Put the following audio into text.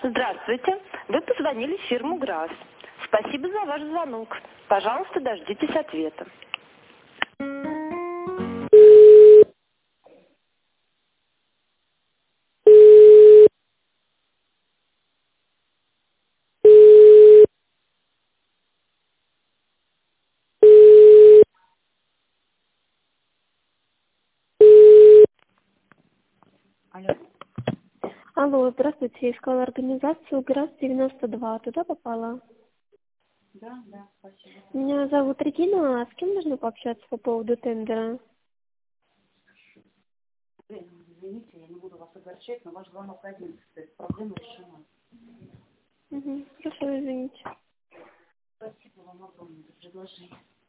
Здравствуйте. Вы позвонили в фирму ГРАС. Спасибо за ваш звонок. Пожалуйста, дождитесь ответа. Алло. Алло, здравствуйте. Я искала организацию ГРАС-92. Туда попала? Да, спасибо. Меня зовут Регина. А с кем нужно пообщаться по поводу тендера? Извините, я не буду вас огорчать, но ваш звонок один. То есть проблема решена. Угу. Хорошо, извините. Спасибо вам огромное за предложение.